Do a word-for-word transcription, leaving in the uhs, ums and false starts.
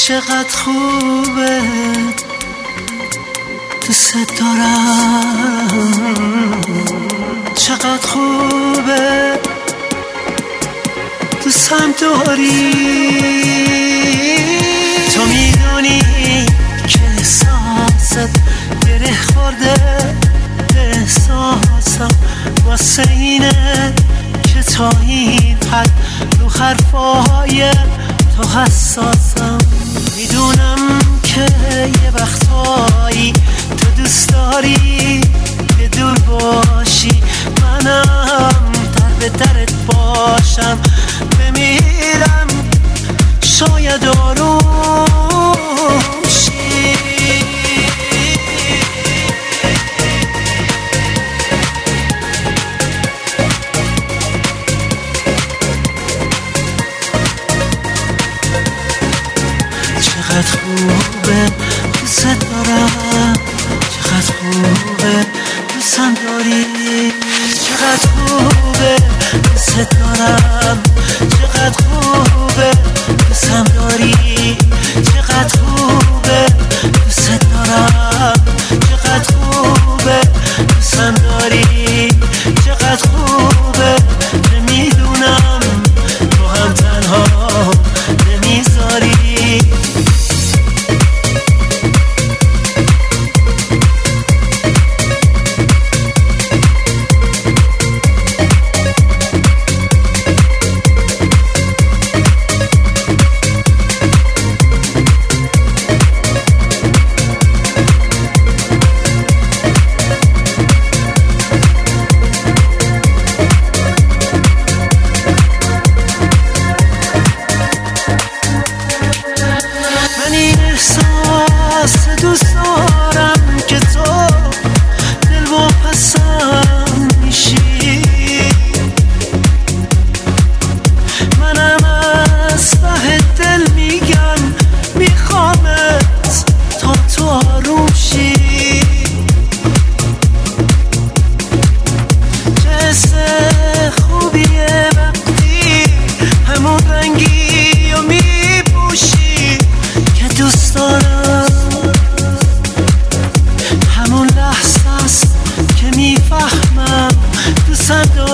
چقدر خوبه دوست دارم، چقدر خوبه دوستم داری. تو میدونی که احساست گره خورده به احساسم، واسه اینه که تا این حد رو حرفای تو حساسم. میدونم که یه وقتایی تو دوست داری که دور باشی، منم در به درت باشم. بمیرم شاید آروم شی. چقدر خوبه دوست دارم، چقدر خوبه دوستم داری. چقدر خوبه دوست دارم، چقدر خوبه دوستم داری. چقدر خوبه دوست دارم، چقدر خوبه دوستم داری. چقدر خوبه نمیدونم تو هم تنها نمیذاری. دوست دارم که تو دل واپسم میشی، منم از ته دل میگم میخوامت تا تو آروم شی. چه حس خوبیه وقتی همون رنگی رو میپوشی که دوست دارم. همون لحظه است که میفهمم دوست دارم.